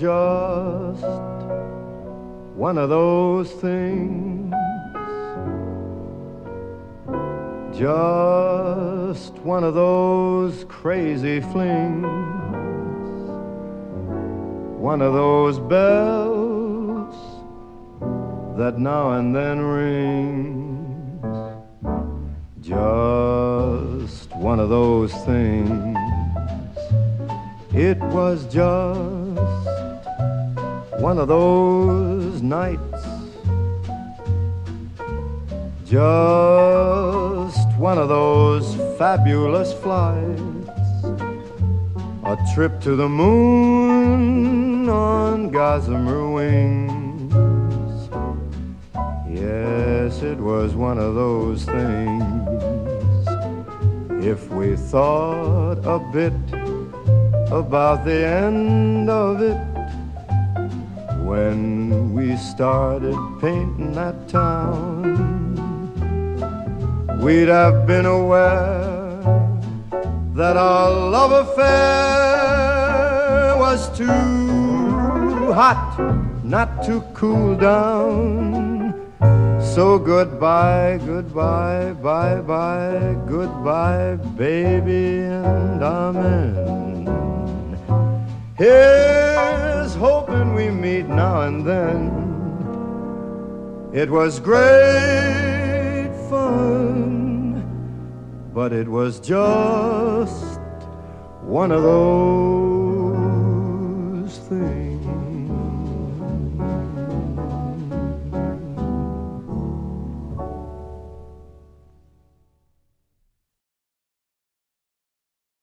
just one of those things, just one of those crazy flings, one of those bells that now and then rings, just one of those things. It was just one of those nights, just one of those fabulous flights, a trip to the moon on gossamer wings. Yes, it was one of those things. If we thought a bit about the end of it, when we started painting that town, we'd have been aware that our love affair was too hot not to cool down. So goodbye, goodbye, bye-bye, goodbye, baby, and amen. Here's hoping we meet now and then. It was great fun, but it was just one of those